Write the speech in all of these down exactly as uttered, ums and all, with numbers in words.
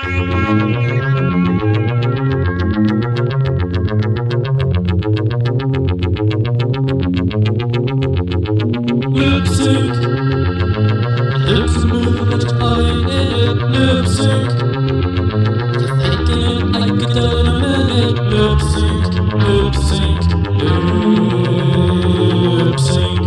Lip sync, lips move much higher. Lip sync, you're faking it like you done a minute. Lip sync, lip sync, lip sync.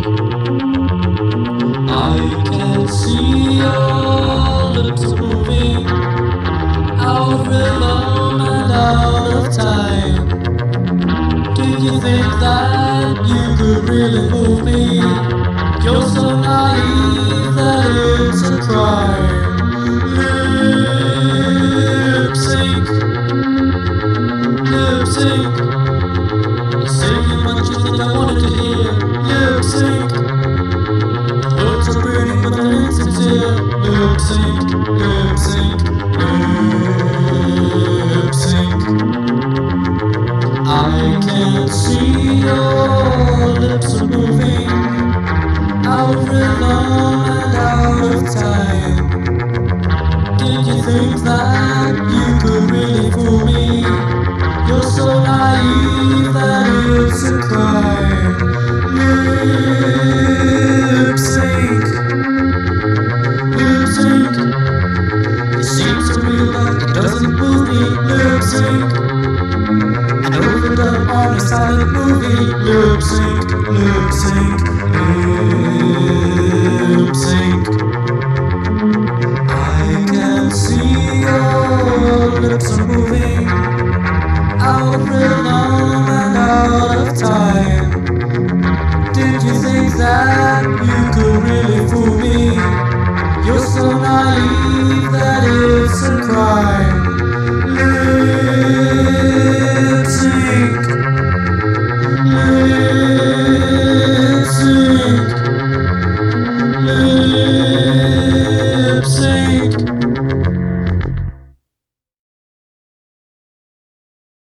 I can see your lips moving out of rhythm and out of time. Do you think that you could really move me? You're so naive that it's a crime. Lip sync, lip sync. You're singing what you think I wanted to hear. Lip sync. Words are pretty but they're insincere. Lip sync, lip sync, lip sync. I can see your lips are moving out of rhythm and out of time. Did you think that you could really fool me? You're so naive that it's a crime. Lip sync, lip sync. It seems to me like it doesn't move me. Lip sync. An overdub on a silent movie. Lip sync, lip sync, lip sync. I can see your lips are moving out of rhythm and out of time. Did you think that you could really fool me? You're so naive that it's a crime. Lip sync, lip sync, lip sync.